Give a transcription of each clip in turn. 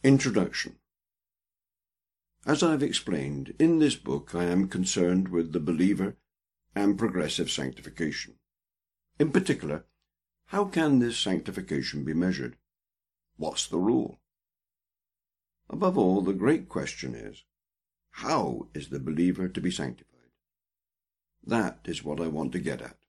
Introduction. As I have explained, in this book I am concerned with the believer and progressive sanctification. In particular, how can this sanctification be measured? What's the rule? Above all, the great question is, how is the believer to be sanctified? That is what I want to get at.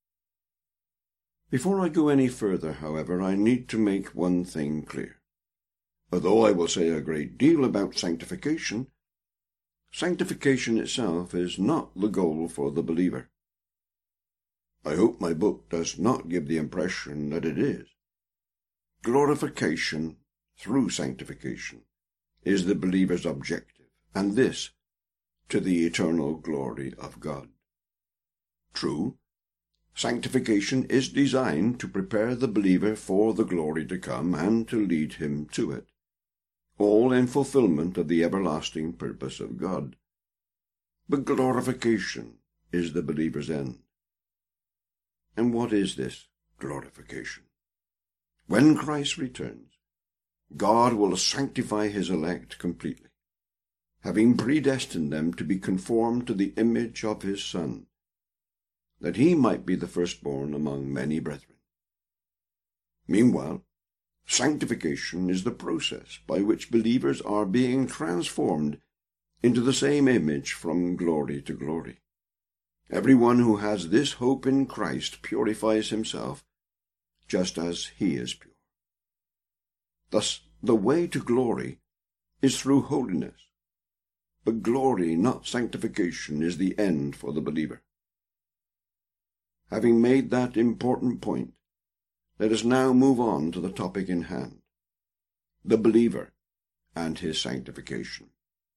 Before I go any further, however, I need to make one thing clear. Although I will say a great deal about sanctification, sanctification itself is not the goal for the believer. I hope my book does not give the impression that it is. Glorification through sanctification is the believer's objective, and this to the eternal glory of God. True, sanctification is designed to prepare the believer for the glory to come and to lead him to it, all in fulfillment of the everlasting purpose of God. But glorification is the believer's end. And what is this glorification? When Christ returns, God will sanctify his elect completely, having predestined them to be conformed to the image of his Son, that he might be the firstborn among many brethren. Meanwhile, sanctification is the process by which believers are being transformed into the same image from glory to glory. Everyone who has this hope in Christ purifies himself just as he is pure. Thus, the way to glory is through holiness, but glory, not sanctification, is the end for the believer. Having made that important point, let us now move on to the topic in hand, the believer and his sanctification.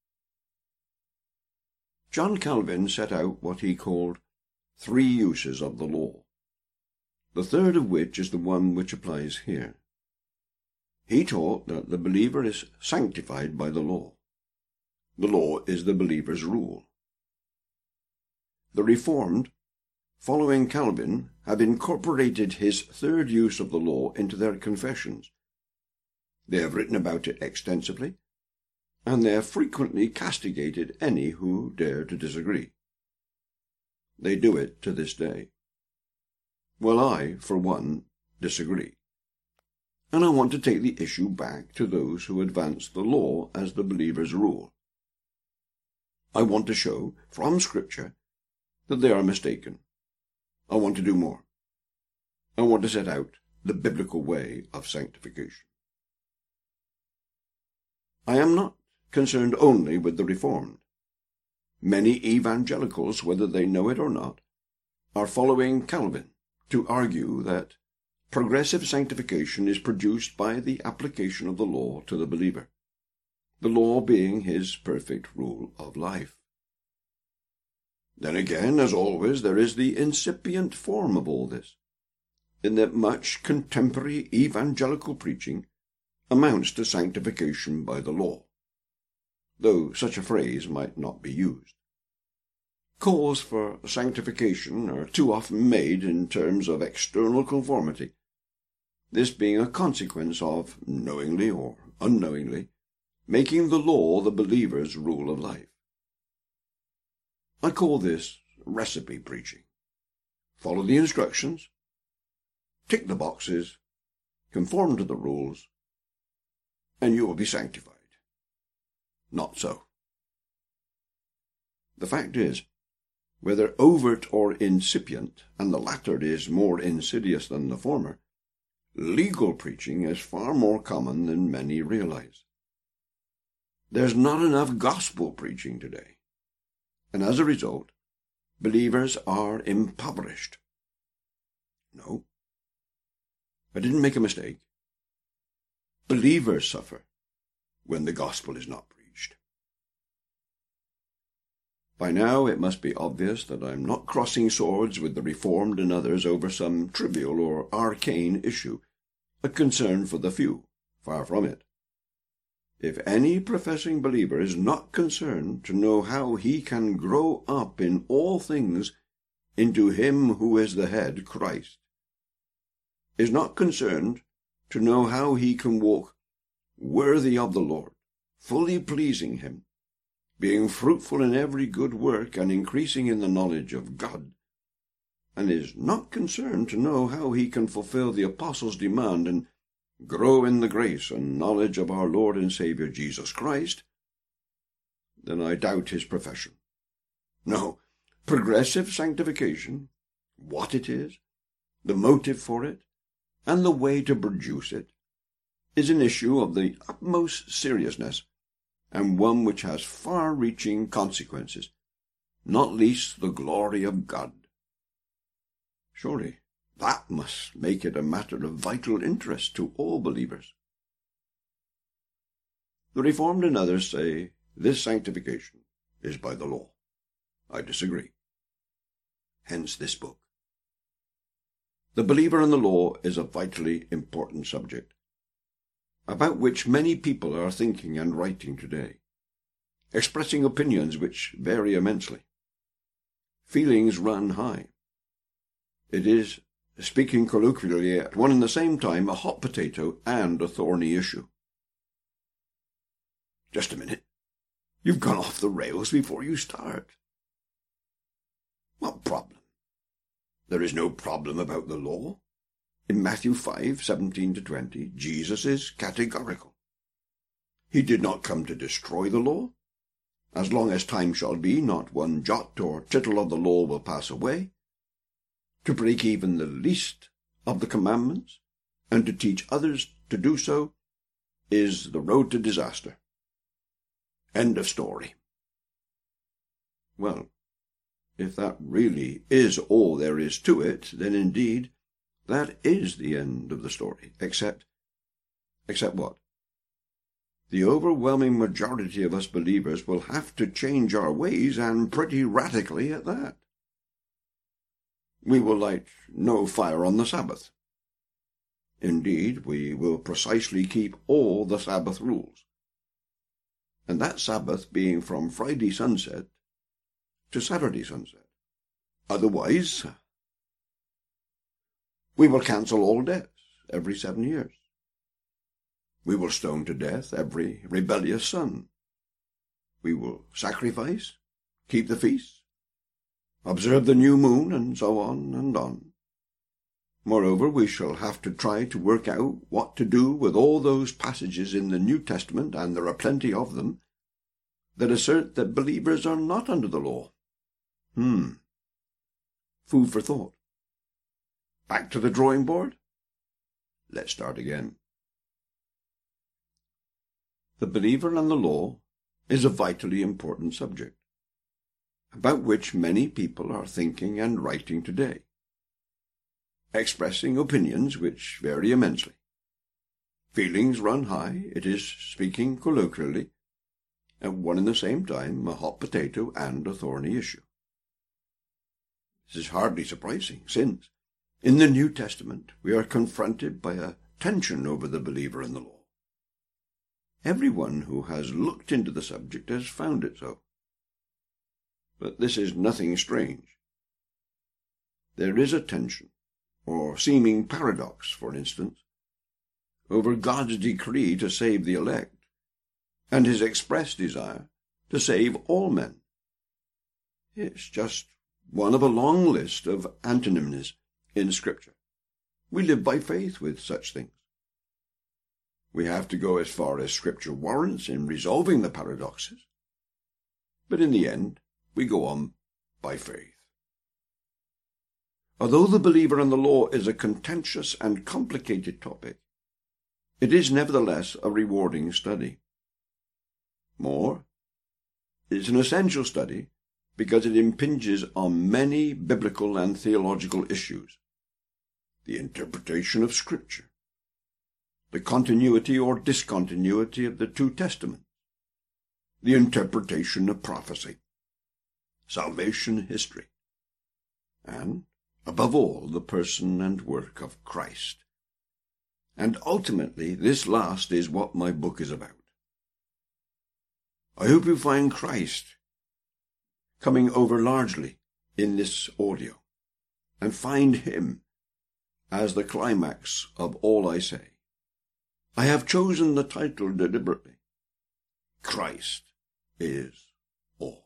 John Calvin set out what he called 3 uses of the law, the third of which is the one which applies here. He taught that the believer is sanctified by the law. The law is the believer's rule. The Reformed, following Calvin, have incorporated his third use of the law into their confessions. They have written about it extensively, and they have frequently castigated any who dare to disagree. They do it to this day. Well, I, for one, disagree, and I want to take the issue back to those who advance the law as the believer's rule. I want to show, from Scripture, that they are mistaken. I want to do more. I want to set out the biblical way of sanctification. I am not concerned only with the Reformed. Many evangelicals, whether they know it or not, are following Calvin to argue that progressive sanctification is produced by the application of the law to the believer, the law being his perfect rule of life. Then again, as always, there is the incipient form of all this, in that much contemporary evangelical preaching amounts to sanctification by the law, though such a phrase might not be used. Calls for sanctification are too often made in terms of external conformity, this being a consequence of, knowingly or unknowingly, making the law the believer's rule of life. I call this recipe preaching. Follow the instructions, tick the boxes, conform to the rules, and you will be sanctified. Not so. The fact is, whether overt or incipient, and the latter is more insidious than the former, legal preaching is far more common than many realize. There's not enough gospel preaching today, and as a result, believers are impoverished. No, I didn't make a mistake. Believers suffer when the gospel is not preached. By now it must be obvious that I'm not crossing swords with the Reformed and others over some trivial or arcane issue, a concern for the few. Far from it. If any professing believer is not concerned to know how he can grow up in all things into him who is the head, Christ, is not concerned to know how he can walk worthy of the Lord, fully pleasing him, being fruitful in every good work and increasing in the knowledge of God, and is not concerned to know how he can fulfill the apostles' demand and grow in the grace and knowledge of our Lord and Saviour Jesus Christ, then I doubt his profession. No, progressive sanctification, what it is, the motive for it, and the way to produce it, is an issue of the utmost seriousness, and one which has far-reaching consequences, not least the glory of God. Surely that must make it a matter of vital interest to all believers. The Reformed and others say this sanctification is by the law. I disagree. Hence this book. The believer in the law is a vitally important subject, about which many people are thinking and writing today, expressing opinions which vary immensely. Feelings run high. It is, speaking colloquially, at one and the same time a hot potato and a thorny issue. Just a minute. You've gone off the rails before you start. What problem? There is no problem about the law. In Matthew 5:17-20, Jesus is categorical. He did not come to destroy the law. As long as time shall be, not one jot or tittle of the law will pass away. To break even the least of the commandments, and to teach others to do so, is the road to disaster. End of story. Well, if that really is all there is to it, then indeed that is the end of the story, except what? The overwhelming majority of us believers will have to change our ways, and pretty radically at that. We will light no fire on the Sabbath. Indeed, we will precisely keep all the Sabbath rules, and that Sabbath being from Friday sunset to Saturday sunset. Otherwise, we will cancel all debts every 7 years. We will stone to death every rebellious son. We will sacrifice, keep the feasts, observe the new moon, and so on and on. Moreover, we shall have to try to work out what to do with all those passages in the New Testament, and there are plenty of them, that assert that believers are not under the law. Food for thought. Back to the drawing board? Let's start again. The believer and the law is a vitally important subject, about which many people are thinking and writing today, expressing opinions which vary immensely. Feelings run high, it is, speaking colloquially, at one and the same time a hot potato and a thorny issue. This is hardly surprising, since in the New Testament we are confronted by a tension over the believer and the law. Everyone who has looked into the subject has found it so. But this is nothing strange. There is a tension, or seeming paradox, for instance, over God's decree to save the elect, and his express desire to save all men. It's just one of a long list of antinomies in Scripture. We live by faith with such things. We have to go as far as Scripture warrants in resolving the paradoxes, but in the end we go on by faith. Although the believer and the law is a contentious and complicated topic, it is nevertheless a rewarding study. More, it is an essential study because it impinges on many biblical and theological issues: the interpretation of Scripture, the continuity or discontinuity of the two Testaments, the interpretation of prophecy, salvation history, and, above all, the person and work of Christ. And ultimately, this last is what my book is about. I hope you find Christ coming over largely in this audio, and find him as the climax of all I say. I have chosen the title deliberately. Christ is all.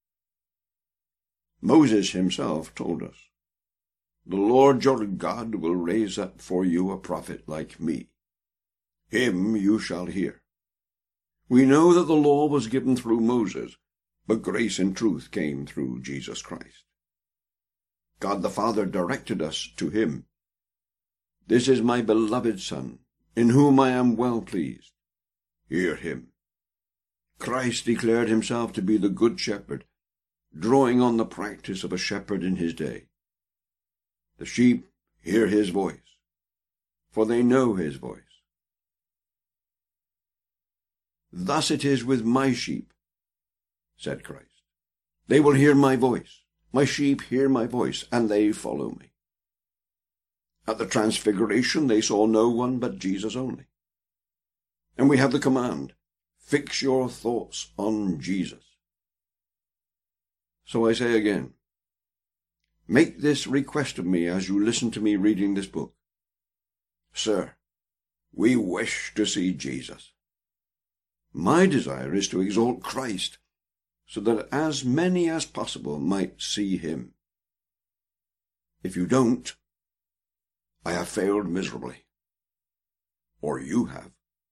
Moses himself told us, "The Lord your God will raise up for you a prophet like me. Him you shall hear." We know that the law was given through Moses, but grace and truth came through Jesus Christ. God the Father directed us to him. "This is my beloved Son, in whom I am well pleased. Hear him." Christ declared himself to be the Good Shepherd, drawing on the practice of a shepherd in his day. The sheep hear his voice, for they know his voice. "Thus it is with my sheep," said Christ. "They will hear my voice. My sheep hear my voice, and they follow me." At the Transfiguration they saw no one but Jesus only. And we have the command, "Fix your thoughts on Jesus." So I say again, make this request of me as you listen to me reading this book. Sir, we wish to see Jesus. My desire is to exalt Christ, so that as many as possible might see him. If you don't, I have failed miserably. Or you have.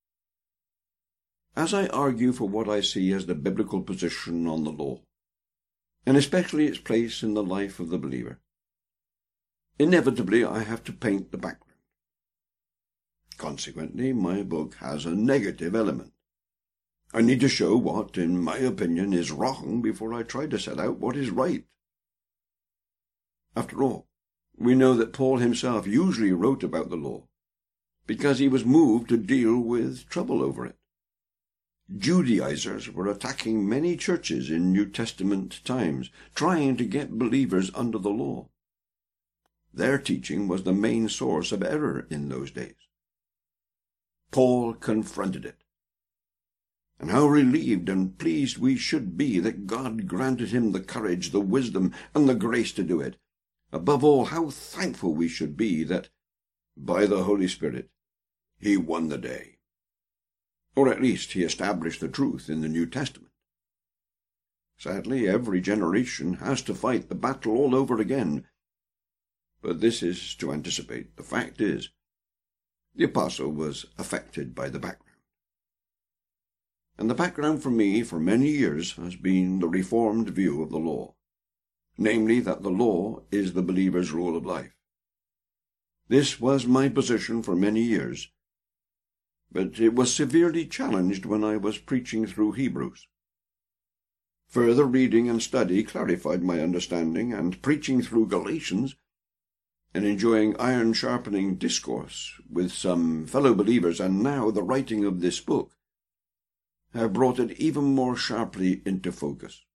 As I argue for what I see as the biblical position on the law, and especially its place in the life of the believer, inevitably I have to paint the background. Consequently, my book has a negative element. I need to show what, in my opinion, is wrong before I try to set out what is right. After all, we know that Paul himself usually wrote about the law because he was moved to deal with trouble over it. Judaizers were attacking many churches in New Testament times, trying to get believers under the law. Their teaching was the main source of error in those days. Paul confronted it. And how relieved and pleased we should be that God granted him the courage, the wisdom, and the grace to do it. Above all, how thankful we should be that, by the Holy Spirit, he won the day. Or at least he established the truth in the New Testament. Sadly, every generation has to fight the battle all over again. But this is to anticipate. The fact is, the apostle was affected by the background. And the background for me for many years has been the Reformed view of the law, namely that the law is the believer's rule of life. This was my position for many years, but it was severely challenged when I was preaching through Hebrews. Further reading and study clarified my understanding, and preaching through Galatians, and enjoying iron-sharpening discourse with some fellow believers, and now the writing of this book, have brought it even more sharply into focus.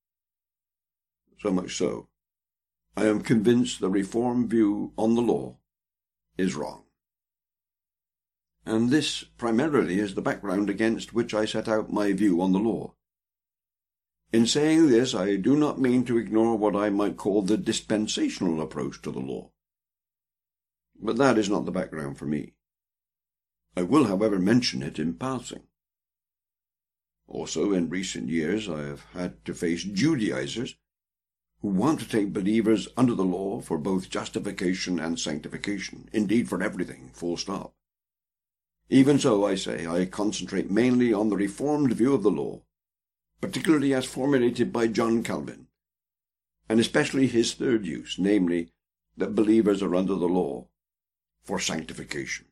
So much so, I am convinced the Reformed view on the law is wrong. And this primarily is the background against which I set out my view on the law. In saying this, I do not mean to ignore what I might call the dispensational approach to the law. But that is not the background for me. I will, however, mention it in passing. Also, in recent years, I have had to face Judaizers who want to take believers under the law for both justification and sanctification, indeed for everything, full stop. Even so, I say, I concentrate mainly on the Reformed view of the law, particularly as formulated by John Calvin, and especially his third use, namely, that believers are under the law for sanctification.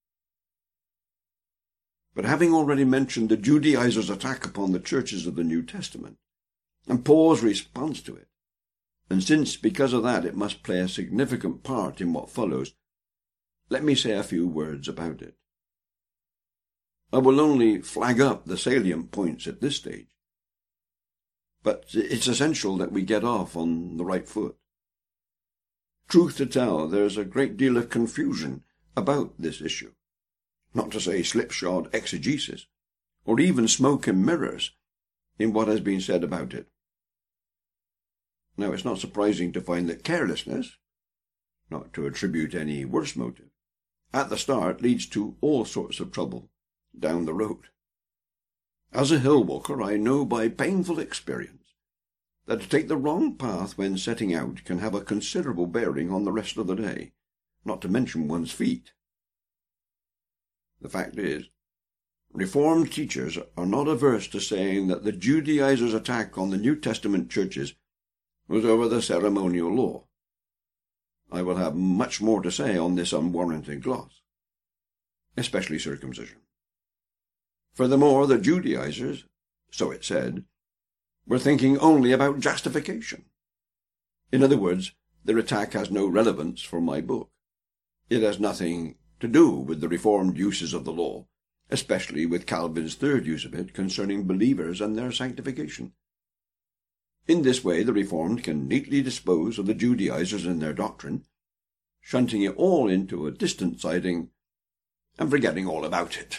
But having already mentioned the Judaizers' attack upon the churches of the New Testament, and Paul's response to it, and since because of that it must play a significant part in what follows, let me say a few words about it. I will only flag up the salient points at this stage, but it's essential that we get off on the right foot. Truth to tell, there is a great deal of confusion about this issue, not to say slipshod exegesis, or even smoke and mirrors in what has been said about it. Now, it's not surprising to find that carelessness, not to attribute any worse motive, at the start leads to all sorts of trouble down the road. As a hill walker, I know by painful experience that to take the wrong path when setting out can have a considerable bearing on the rest of the day, not to mention one's feet. The fact is, Reformed teachers are not averse to saying that the Judaizers' attack on the New Testament churches was over the ceremonial law. I will have much more to say on this unwarranted gloss, especially circumcision. Furthermore, the Judaizers, so it said, were thinking only about justification. In other words, their attack has no relevance for my book. It has nothing to do with the Reformed uses of the law, especially with Calvin's third use of it concerning believers and their sanctification. In this way, the Reformed can neatly dispose of the Judaizers and their doctrine, shunting it all into a distant siding and forgetting all about it.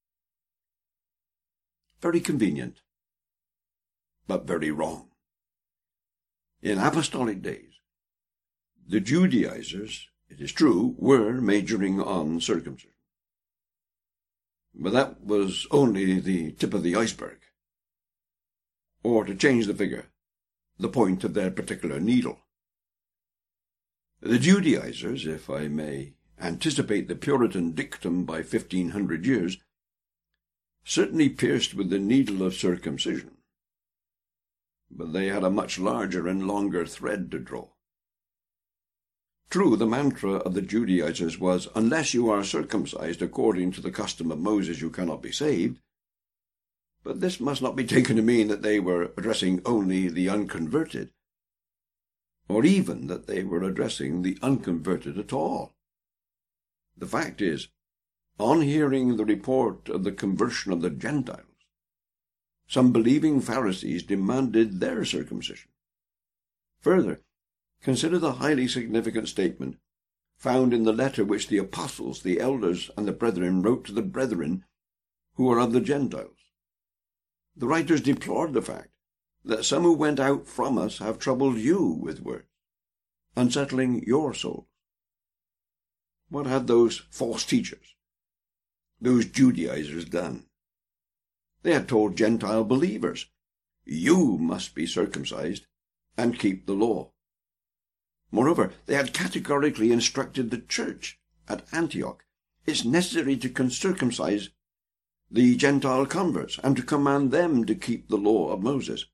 Very convenient, but very wrong. In apostolic days, the Judaizers, it is true, were majoring on circumcision. But that was only the tip of the iceberg. Or, to change the figure, the point of their particular needle. The Judaizers, if I may anticipate the Puritan dictum by 1,500 years, certainly pierced with the needle of circumcision. But they had a much larger and longer thread to draw. True, the mantra of the Judaizers was, unless you are circumcised according to the custom of Moses, you cannot be saved. But this must not be taken to mean that they were addressing only the unconverted, or even that they were addressing the unconverted at all. The fact is, on hearing the report of the conversion of the Gentiles, some believing Pharisees demanded their circumcision. Further, consider the highly significant statement found in the letter which the apostles, the elders, and the brethren wrote to the brethren who are of the Gentiles. The writers deplored the fact that some who went out from us have troubled you with words, unsettling your souls. What had those false teachers, those Judaizers, done? They had told Gentile believers, you must be circumcised and keep the law. Moreover, they had categorically instructed the church at Antioch, it's necessary to circumcise the Gentile converts and to command them to keep the law of Moses.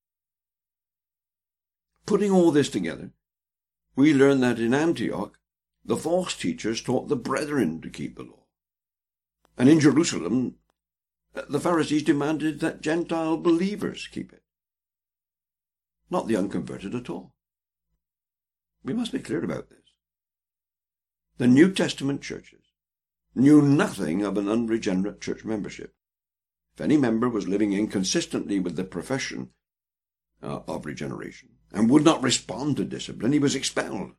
Putting all this together, we learn that in Antioch, the false teachers taught the brethren to keep the law. And in Jerusalem, the Pharisees demanded that Gentile believers keep it, not the unconverted at all. We must be clear about this. The New Testament churches knew nothing of an unregenerate church membership. If any member was living inconsistently with the profession of regeneration and would not respond to discipline, he was expelled.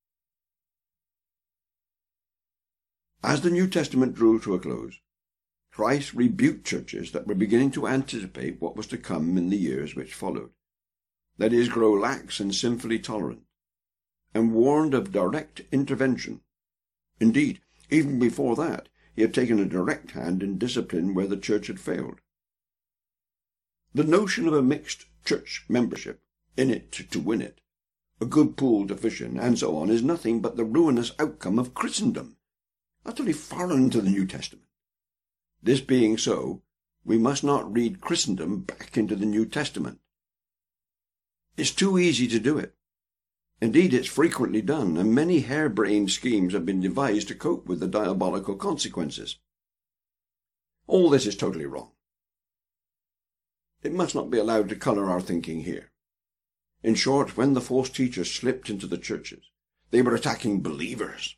As the New Testament drew to a close, Christ rebuked churches that were beginning to anticipate what was to come in the years which followed, that is, grow lax and sinfully tolerant, and warned of direct intervention. Indeed, even before that, he had taken a direct hand in discipline where the church had failed. The notion of a mixed church membership, in it to win it, a good pool to fish in, and so on, is nothing but the ruinous outcome of Christendom, utterly foreign to the New Testament. This being so, we must not read Christendom back into the New Testament. It's too easy to do it. Indeed, it's frequently done, and many harebrained schemes have been devised to cope with the diabolical consequences. All this is totally wrong. It must not be allowed to colour our thinking here. In short, when the false teachers slipped into the churches, they were attacking believers.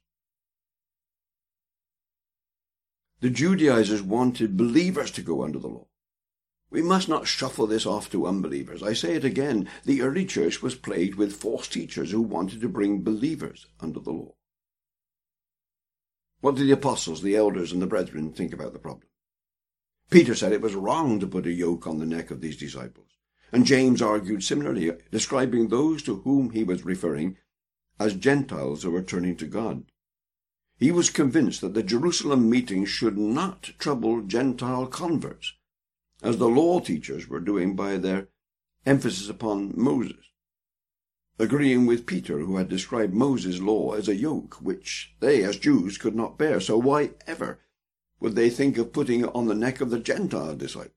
The Judaizers wanted believers to go under the law. We must not shuffle this off to unbelievers. I say it again, the early church was plagued with false teachers who wanted to bring believers under the law. What did the apostles, the elders, and the brethren think about the problem? Peter said it was wrong to put a yoke on the neck of these disciples, and James argued similarly, describing those to whom he was referring as Gentiles who were turning to God. He was convinced that the Jerusalem meeting should not trouble Gentile converts, as the law teachers were doing by their emphasis upon Moses, agreeing with Peter, who had described Moses' law as a yoke which they, as Jews, could not bear. So why ever would they think of putting it on the neck of the Gentile disciples?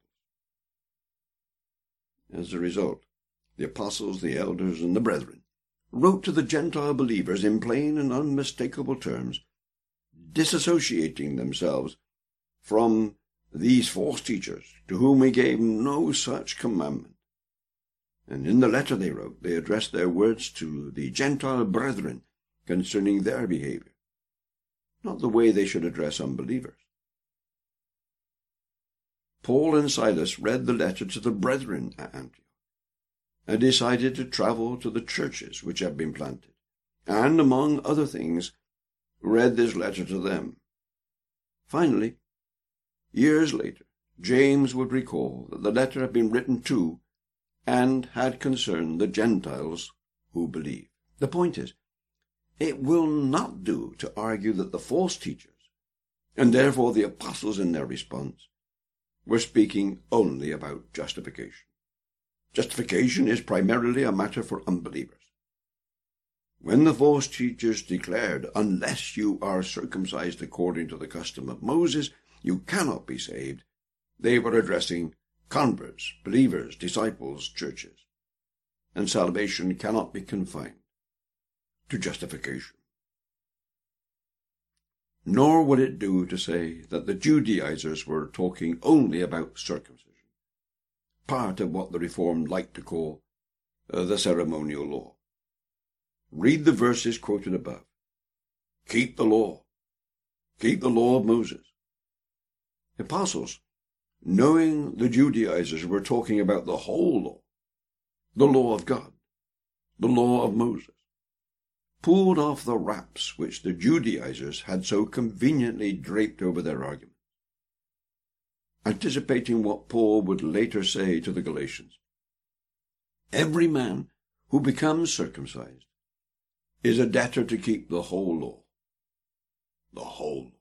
As a result, the apostles, the elders, and the brethren wrote to the Gentile believers in plain and unmistakable terms, disassociating themselves from these false teachers, to whom we gave no such commandment. And in the letter they wrote, they addressed their words to the Gentile brethren concerning their behavior, not the way they should address unbelievers. Paul and Silas read the letter to the brethren at Antioch, and decided to travel to the churches which had been planted, and, among other things, read this letter to them. Finally, years later, James would recall that the letter had been written to and had concerned the Gentiles who believe. The point is, it will not do to argue that the false teachers, and therefore the apostles in their response, were speaking only about justification. Justification is primarily a matter for unbelievers. When the false teachers declared, "Unless you are circumcised according to the custom of Moses, you cannot be saved," they were addressing converts, believers, disciples, churches. And salvation cannot be confined to justification. Nor would it do to say that the Judaizers were talking only about circumcision, part of what the Reformed like to call the ceremonial law. Read the verses quoted above. Keep the law. Keep the law of Moses. The apostles, knowing the Judaizers were talking about the whole law of God, the law of Moses, pulled off the wraps which the Judaizers had so conveniently draped over their arguments, anticipating what Paul would later say to the Galatians. Every man who becomes circumcised is a debtor to keep the whole law. The whole law.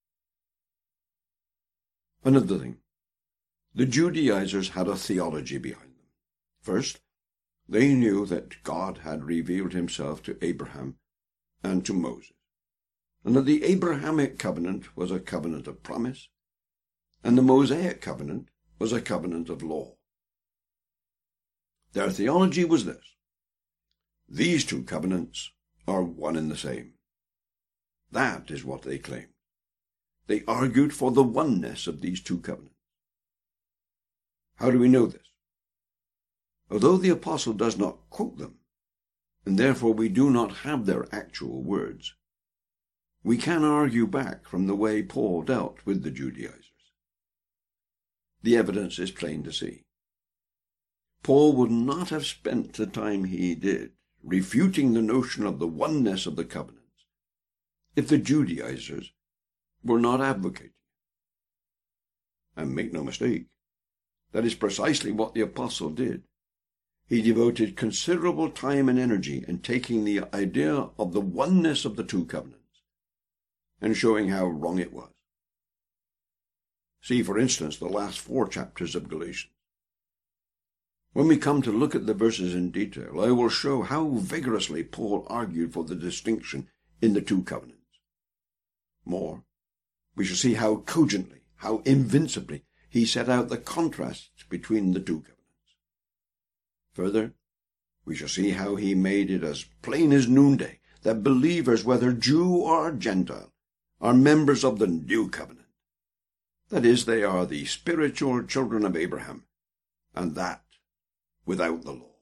Another thing, the Judaizers had a theology behind them. First, they knew that God had revealed himself to Abraham and to Moses, and that the Abrahamic covenant was a covenant of promise, and the Mosaic covenant was a covenant of law. Their theology was this: these two covenants are one and the same. That is what they claimed. They argued for the oneness of these two covenants. How do we know this? Although the apostle does not quote them, and therefore we do not have their actual words, we can argue back from the way Paul dealt with the Judaizers. The evidence is plain to see. Paul would not have spent the time he did refuting the notion of the oneness of the covenants if the Judaizers were not advocating. And make no mistake, that is precisely what the apostle did. He devoted considerable time and energy in taking the idea of the oneness of the two covenants and showing how wrong it was. See, for instance, the last 4 chapters of Galatians. When we come to look at the verses in detail, I will show how vigorously Paul argued for the distinction in the two covenants. More, we shall see how cogently, how invincibly he set out the contrast between the two covenants. Further, we shall see how he made it as plain as noonday that believers, whether Jew or Gentile, are members of the new covenant. That is, they are the spiritual children of Abraham, and that without the law.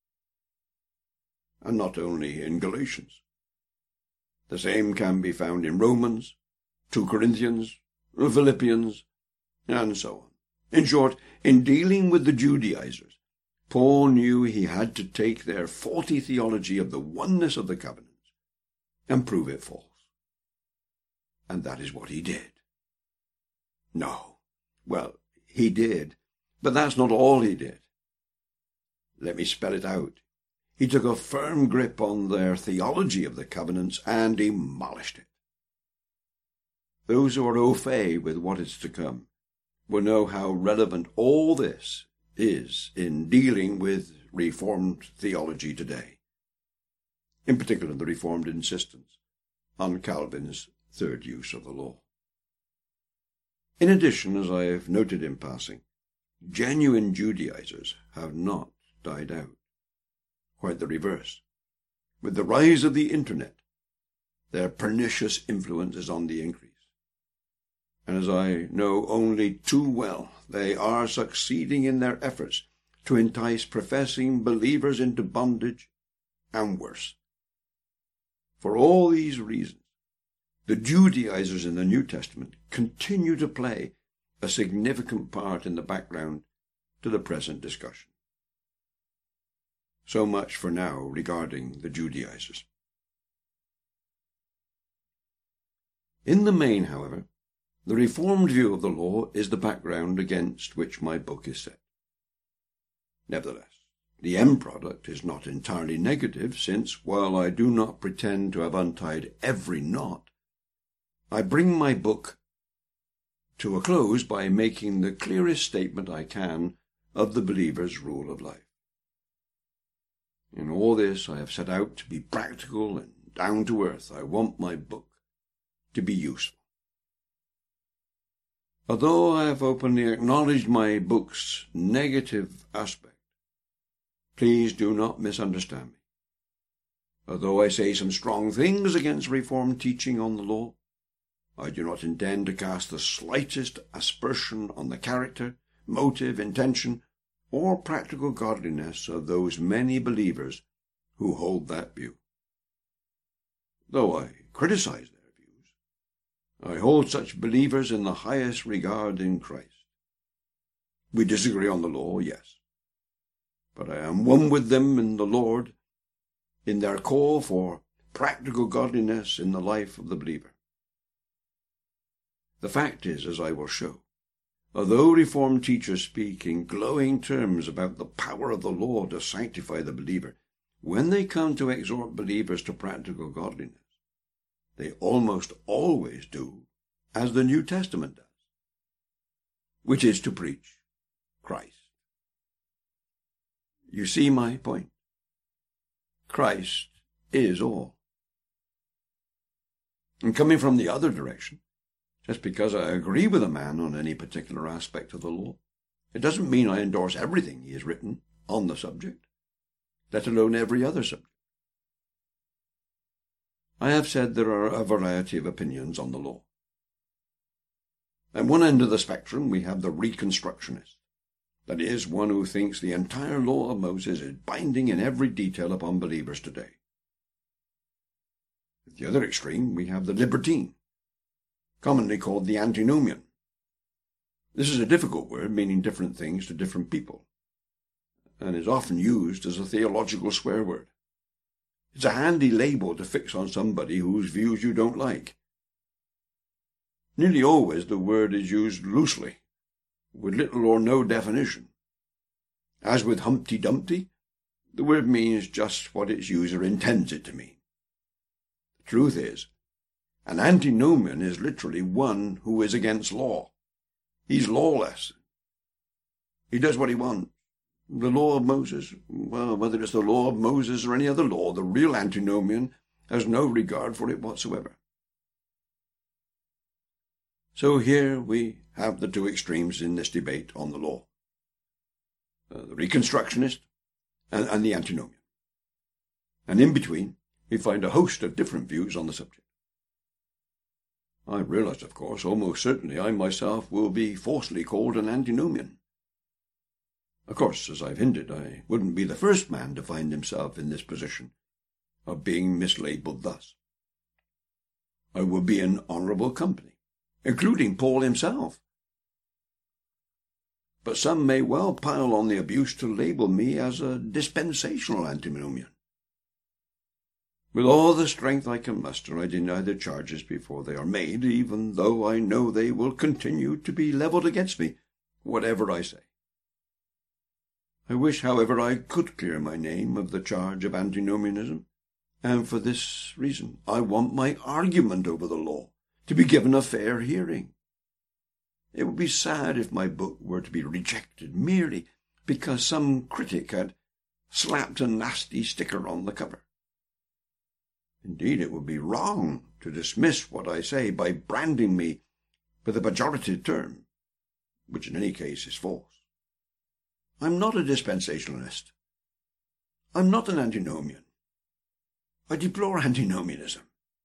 And not only in Galatians. The same can be found in Romans, 2 Corinthians, Philippians, and so on. In short, in dealing with the Judaizers, Paul knew he had to take their faulty theology of the oneness of the covenants and prove it false. And that is what he did. No. Well, he did, but that's not all he did. Let me spell it out. He took a firm grip on their theology of the covenants and demolished it. those who are au fait with what is to come, will know how relevant all this is in dealing with Reformed theology today, in particular the Reformed insistence on Calvin's third use of the law. In addition, as I have noted in passing, genuine Judaizers have not died out. Quite the reverse. With the rise of the Internet, their pernicious influence is on the increase. And as I know only too well, they are succeeding in their efforts to entice professing believers into bondage and worse. For all these reasons, the Judaizers in the New Testament continue to play a significant part in the background to the present discussion. So much for now regarding the Judaizers. In the main, however, the Reformed view of the law is the background against which my book is set. Nevertheless, the end product is not entirely negative, since, while I do not pretend to have untied every knot, I bring my book to a close by making the clearest statement I can of the believer's rule of life. In all this, I have set out to be practical and down to earth. I want my book to be useful. Although I have openly acknowledged my book's negative aspect, please do not misunderstand me. Although I say some strong things against Reformed teaching on the law, I do not intend to cast the slightest aspersion on the character, motive, intention, or practical godliness of those many believers who hold that view. Though I criticize their views, I hold such believers in the highest regard in Christ. We disagree on the law, yes, but I am one with them in the Lord, in their call for practical godliness in the life of the believer. The fact is, as I will show, although Reformed teachers speak in glowing terms about the power of the law to sanctify the believer, when they come to exhort believers to practical godliness, they almost always do as the New Testament does, which is to preach Christ. You see my point? Christ is all. And coming from the other direction, just because I agree with a man on any particular aspect of the law, it doesn't mean I endorse everything he has written on the subject, let alone every other subject. I have said there are a variety of opinions on the law. At one end of the spectrum we have the Reconstructionist, that is, one who thinks the entire law of Moses is binding in every detail upon believers today. At the other extreme we have the Libertine, commonly called the Antinomian. This is a difficult word meaning different things to different people, and is often used as a theological swear word. It's a handy label to fix on somebody whose views you don't like. Nearly always the word is used loosely, with little or no definition. As with Humpty Dumpty, the word means just what its user intends it to mean. The truth is, an antinomian is literally one who is against law. He's lawless. He does what he wants. The law of Moses, well, whether it's the law of Moses or any other law, the real antinomian has no regard for it whatsoever. So here we have the two extremes in this debate on the law. The Reconstructionist and the antinomian. And in between, we find a host of different views on the subject. I realize, of course, almost certainly I myself will be falsely called an antinomian. Of course, as I've hinted, I wouldn't be the first man to find himself in this position of being mislabeled thus. I would be in honourable company, including Paul himself. But some may well pile on the abuse to label me as a dispensational antinomian. With all the strength I can muster, I deny the charges before they are made, even though I know they will continue to be levelled against me, whatever I say. I wish, however, I could clear my name of the charge of antinomianism, and for this reason I want my argument over the law to be given a fair hearing. It would be sad if my book were to be rejected merely because some critic had slapped a nasty sticker on the cover. Indeed, it would be wrong to dismiss what I say by branding me with a pejorative term, which in any case is false. I'm not a dispensationalist. I'm not an antinomian. I deplore antinomianism.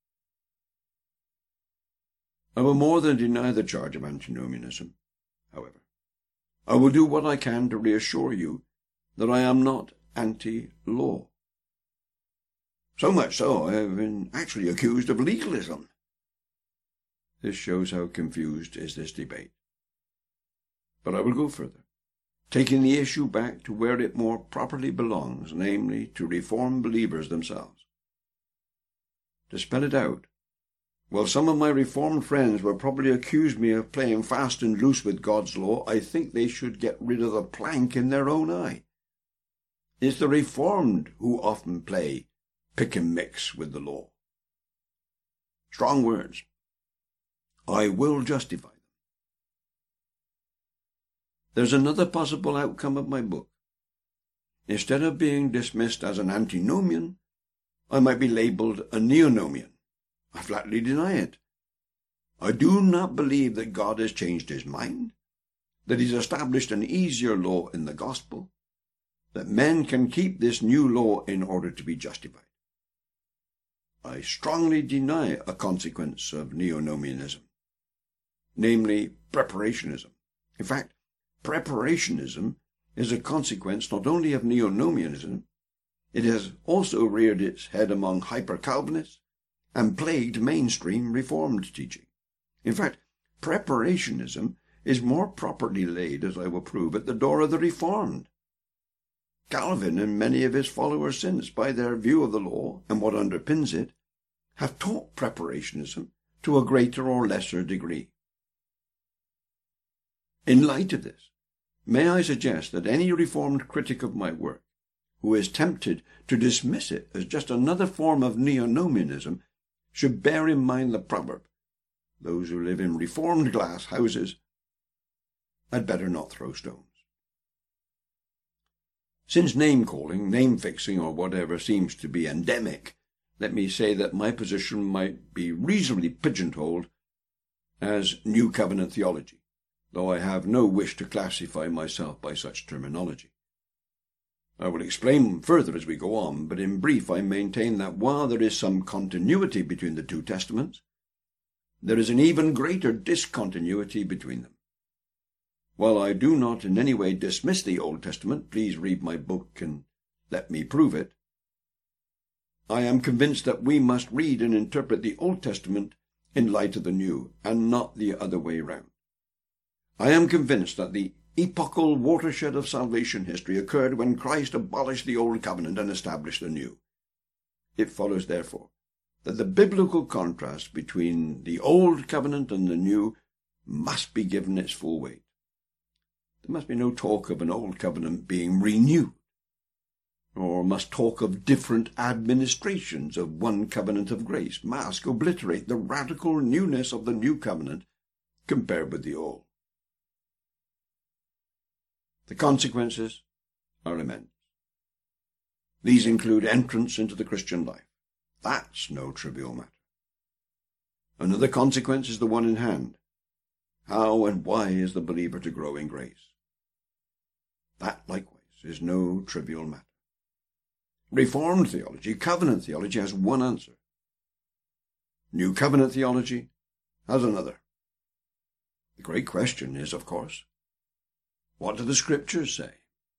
I will more than deny the charge of antinomianism, however. I will do what I can to reassure you that I am not anti-law. So much so, I have been actually accused of legalism. This shows how confused is this debate. But I will go further, taking the issue back to where it more properly belongs, namely to Reformed believers themselves. To spell it out, while some of my Reformed friends will probably accuse me of playing fast and loose with God's law, I think they should get rid of the plank in their own eye. It's the Reformed who often play pick and mix with the law. Strong words. I will justify them. There's another possible outcome of my book. Instead of being dismissed as an antinomian, I might be labelled a neonomian. I flatly deny it. I do not believe that God has changed his mind, that he's established an easier law in the gospel, that men can keep this new law in order to be justified. I strongly deny a consequence of neonomianism, namely preparationism. In fact, preparationism is a consequence not only of neonomianism, it has also reared its head among hyper-Calvinists and plagued mainstream Reformed teaching. In fact, preparationism is more properly laid, as I will prove, at the door of the Reformed. Calvin and many of his followers since, by their view of the law and what underpins it, have taught preparationism to a greater or lesser degree. In light of this, may I suggest that any Reformed critic of my work who is tempted to dismiss it as just another form of neonomianism should bear in mind the proverb, those who live in Reformed glass houses had better not throw stones. Since name-calling, name-fixing, or whatever seems to be endemic, let me say that my position might be reasonably pigeonholed as New Covenant theology, though I have no wish to classify myself by such terminology. I will explain further as we go on, but in brief I maintain that while there is some continuity between the two testaments, there is an even greater discontinuity between them. While I do not in any way dismiss the Old Testament, please read my book and let me prove it, I am convinced that we must read and interpret the Old Testament in light of the New, and not the other way round. I am convinced that the epochal watershed of salvation history occurred when Christ abolished the Old Covenant and established the New. It follows, therefore, that the biblical contrast between the Old Covenant and the New must be given its full weight. There must be no talk of an Old Covenant being renewed, nor must talk of different administrations of one covenant of grace mask, obliterate the radical newness of the New Covenant compared with the Old. The consequences are immense. These include entrance into the Christian life. That's no trivial matter. Another consequence is the one in hand. How and why is the believer to grow in grace? That, likewise, is no trivial matter. Reformed theology, covenant theology, has one answer. New covenant theology has another. The great question is, of course, what do the Scriptures say?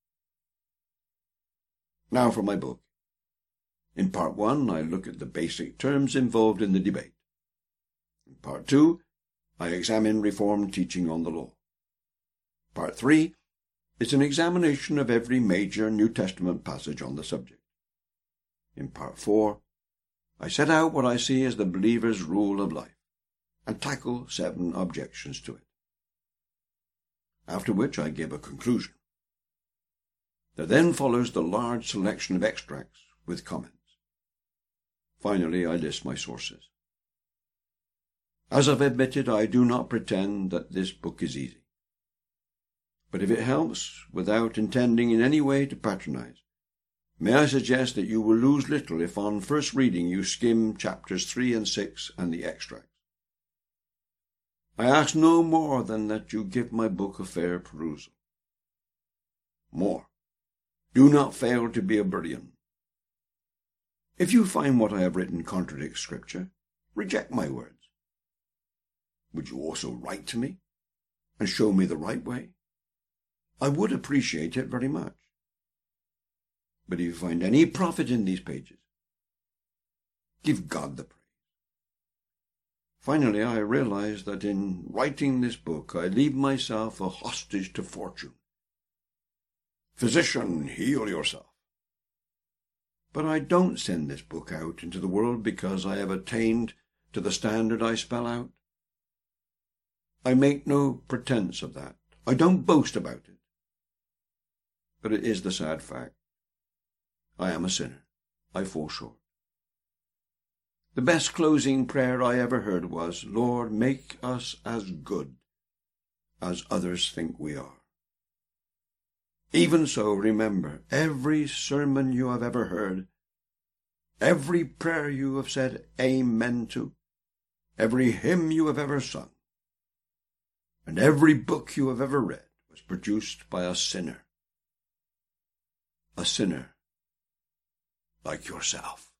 Now for my book. In Part 1, I look at the basic terms involved in the debate. In Part 2, I examine Reformed teaching on the law. Part 3 is an examination of every major New Testament passage on the subject. In Part 4, I set out what I see as the believer's rule of life, and tackle 7 objections to it. After which I give a conclusion. There then follows the large selection of extracts with comments. Finally, I list my sources. As I've admitted, I do not pretend that this book is easy. But if it helps, without intending in any way to patronize, may I suggest that you will lose little if on first reading you skim chapters 3 and 6 and the extracts. I ask no more than that you give my book a fair perusal. More, do not fail to be a Berean. If you find what I have written contradicts Scripture, reject my words. Would you also write to me and show me the right way? I would appreciate it very much. But if you find any profit in these pages, give God the praise. Finally, I realize that in writing this book, I leave myself a hostage to fortune. Physician, heal yourself. But I don't send this book out into the world because I have attained to the standard I spell out. I make no pretense of that. I don't boast about it. But it is the sad fact. I am a sinner. I fall short. The best closing prayer I ever heard was, Lord, make us as good as others think we are. Even so, remember, every sermon you have ever heard, every prayer you have said amen to, every hymn you have ever sung, and every book you have ever read was produced by a sinner like yourself.